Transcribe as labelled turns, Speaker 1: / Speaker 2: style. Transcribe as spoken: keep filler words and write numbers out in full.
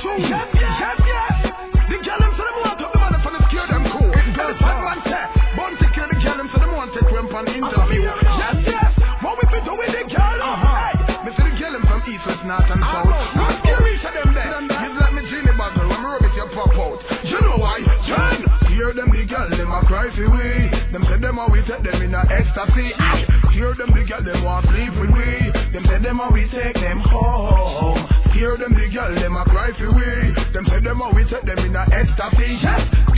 Speaker 1: soon. Yes, yes, yes, yes. The girl them say them want up the man for the secure them cool. Girl fat man say, born secure the girl them say them want take them for the interview. Yes, yes. What we be doing with the girl? Uh-huh. Me see the girl them from east, west, north and south. What can reach them there? You let me Jimmy Buggle when me rub it your pop out. You know why? John. Hear them the girl them a cry for we. Them say them a we take them in a ecstasy. Hear them the girl them want sleep with we. Them say them a we take them home. Hear them the girl them a cry for we. Them say them a we take them in a ecstasy. Yes.